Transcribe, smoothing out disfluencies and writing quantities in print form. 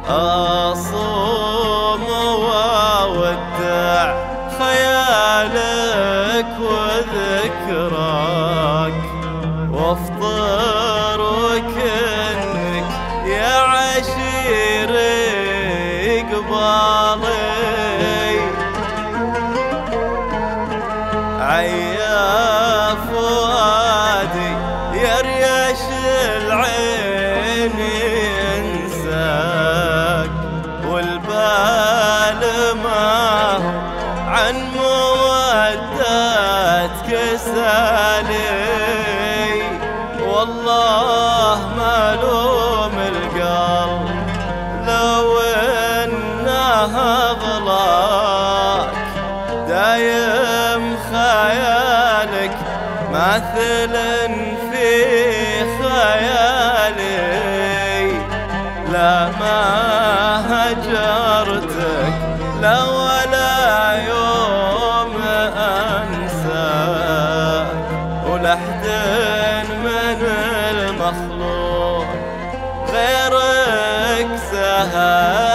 أصوم وأودع خيالك وذكراك، وافطر وكنك يا عشيري قبالي، عيا فؤادي يريش العين ينساك، والبال ما هو عن مودتك سالي، والله ما لوم القلب لو انه ضلاك، دايم خيالك ماثل في خيالي، لا ما هجرتك لا ولا يوم أنساك، ولحد من المخلوق غيرك سهل